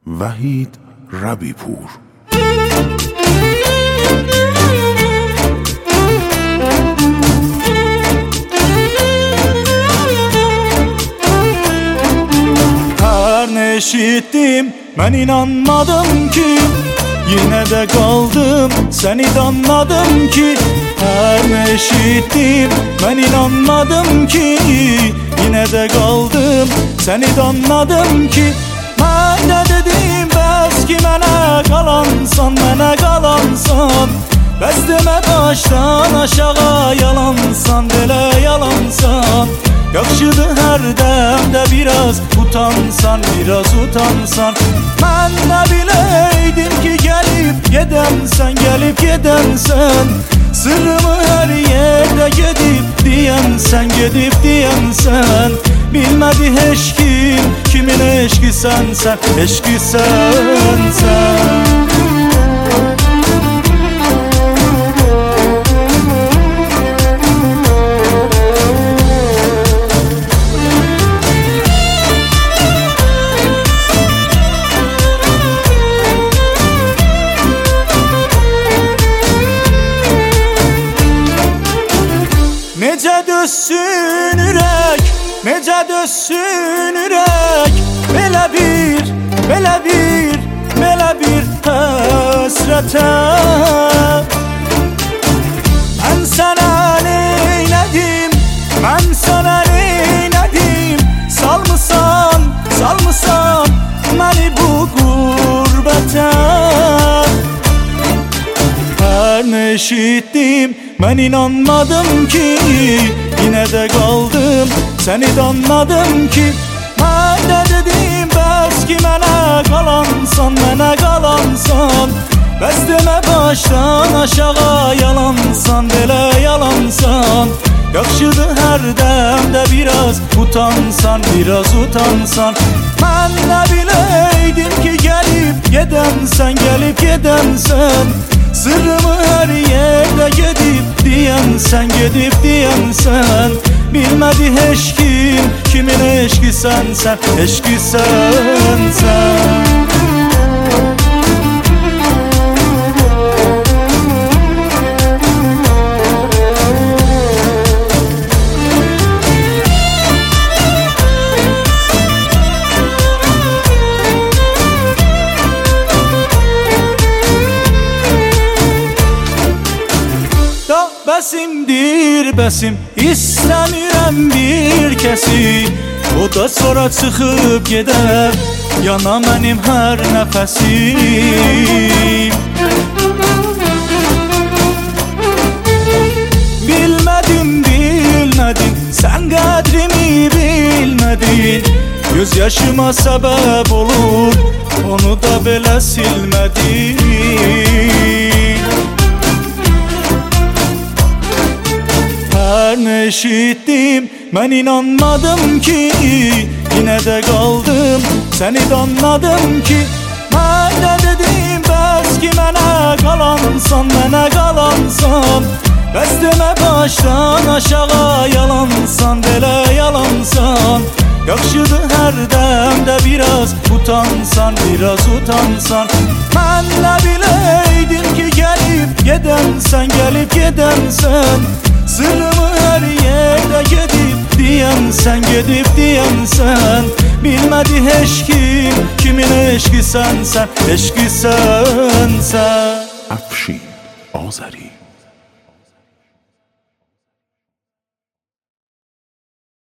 وحید ربی پور. Her ne eşittim ben inanmadım ki, yine de kaldım seni de anladım ki. Her ne eşittim ben inanmadım ki, yine de kaldım seni de anladım ki. Ben de dedim bəs ki mənə qalansan, mənə qalansan. Bəs demə başdan aşağı yalansan, belə yalansan. Yaxşıdır hər dəmdə biraz utansan, biraz utansan. Mən nə biləydim ki gəlib gedənsən, gəlib gedənsən. Sırrımı hər yerdə gedib deyənsən, gedib deyənsən. Bilmədi heç kim kimin eşqi sənsən, eşqi sənsən. Necə dözsün ürək, necə dözsün ürək. Belə bir, belə bir, belə bir həsrətə. Mən sənə neylədim, mən sənə neylədim. Salmısan, salmısan məni bu qürbətə. Her ne eşittim ben inanmadım ki, yine de kaldım seni de anladım ki. Ben de dedim bəs ki mənə qalansan, mənə qalansan. Bəs demə başdan aşağı yalansan, belə yalansan. Yaxşıdır hər dəmdə biraz utansan, biraz utansan. Mən nə biləydim ki gəlib gedənsən, gəlib gedənsən. Sırrımı her yerde gedib deyənsən, gedib deyənsən. Bilmədi heç kim kimin eşqi sənsən, eşqi sənsən. Bəsimdir bəsim, istəmirəm bir kəsi. O da sonra çıxıb gedər, yana mənim hər nəfəsim. Bilmədim, bilmədim, sən qədrimi bilmədin. Göz yaşıma səbəb olur, onu da belə silmədin. Her ne eşittim ben inanmadım ki, yine de kaldım seni de anladım ki. Ben de dedim bəs ki mənə qalansan, mənə qalansan. Bəs demə başdan aşağı yalansan, belə yalansan. Yaxşıdır hər dəmdə biraz utansan, biraz utansan. Mən nə biləydim ki gəlib gedənsən, gəlib gedənsən. Sırrımı her yerde gedib deyənsən, gedib deyənsən. Bilmədi heç kim kimin eşqi sənsən, eşqi sənsən. افشین آذری.